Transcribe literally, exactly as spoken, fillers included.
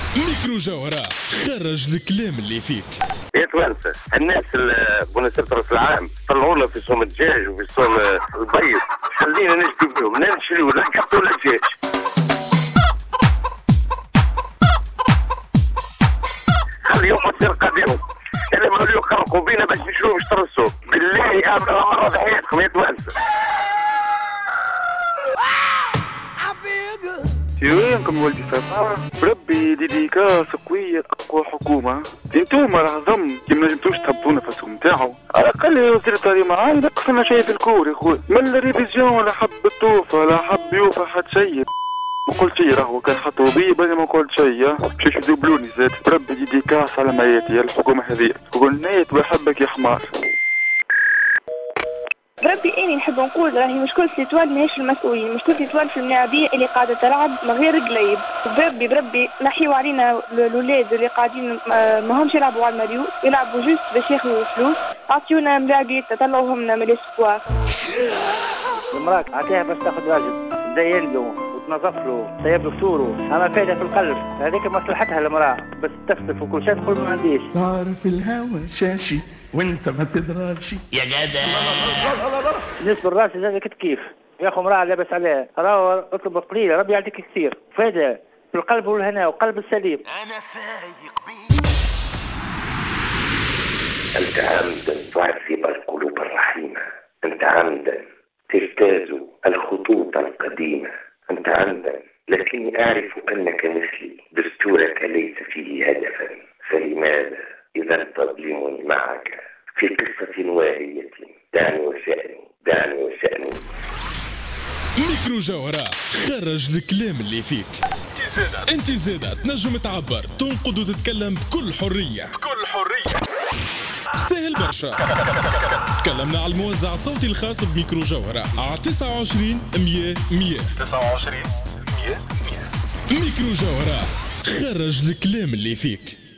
ميكرو جوهرة خرج الكلام اللي فيك. يا توانسة الناس بمناسبة راس العام طلعونا في سوم الدجاج وفي سوم البيض، خلينا نشتري بهم، لا نشريو لا كبت ولا دجاج. خليهم تصير قديمهم، انا ما يخرقوا بينا باش نشرو باش ترسوا، بالله امر مرة بحياتكم يا توانسة. وينكم ولدي فاطمة؟ بربي ديديكاس قوية أقوى حكومة. انتوما راه ضم كي ما نجمتوش تهبطوا نفسكم نتاعو. على الأقل يا وزير التعليم معاي نقص لنا شيء في الكور يا خويا. من الريفيزيون ولا حب الطوفة ولا حب يوفى حد شيء. ما قلت شيء راهو كان حطوا بي بس ما قلت شيء. باش يدوبلوني زاد. بربي ديديكاس على مياتي الحكومة هذه. وقلنيت بحبك يا حمار. بربي اني نحب نقول راهي مشكل سيتوال ماهيش المسؤولين، مشكل سيتوال في اللاعبيه اللي قاعده تلعب من غير قليب. بربي بربي نحيوا علينا الاولاد اللي قاعدين ما همش يلعبوا على المريو، يلعبوا جوست باش ياخذوا فلوس. اعطيونا ملاعبيه طلعوهم من الاسبوع. المراك عطيها باش تاخذ واجب، بدا يلقوا وتنظف له طيب له فطوره، اما فايده في القلب هذيك مصلحتها المراه، بس تفطف وكل شيء تقول ما عنديش. تعرف الهوى شاشي وانت ما تدرالش يا جدع. بالنسبه للراس هذاك كيف يا اخو امراه لابس عليها، راهو اطلب قليله ربي يعطيك كثير، فايده في القلب والهناء والقلب السليم. انا فايق بيه. انت عمدا تعذب القلوب الرحيمه، انت عمدا تجتاز الخطوط القديمه، انت عمدا لكني اعرف انك مثلي، دستورك ليس فيه هدفا، فلماذا إذا تظلمني معك في قصة واهية؟ دعني وشأني دعني وشأني. ميكرو جوهرة خرج الكلام اللي فيك. انت زادة تنجم تعبر، تنقد وتتكلم بكل حرية بكل حرية. سهل برشا. تكلمنا على الموزع الصوتي الخاص بميكرو جوهرة على تسعة وعشرين مية مية تسعة وعشرين مية مية. ميكرو جوهرة خرج الكلام اللي فيك.